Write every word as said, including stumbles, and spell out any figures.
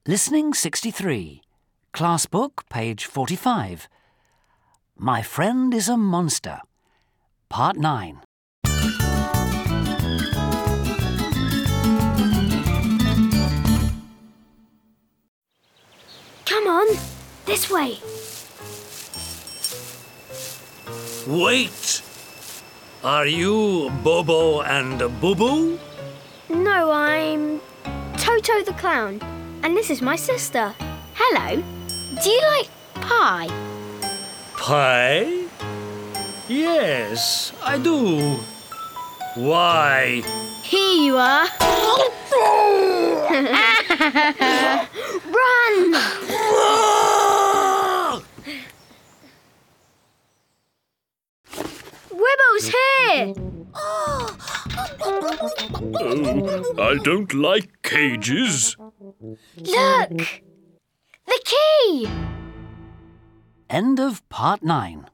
Listening sixty-three. Class book, page forty-five. My friend is a monster. Part nine. Come on, this way. Wait! Are you Bobo and Boo-Boo? No, I'm Toto the Clown, and this is my sister. Hello. Do you like pie? Pie? Yes, I do. Why? Here you are. Run! Wibble's here! Oh, I don't like cages. Look! The key! End of part nine.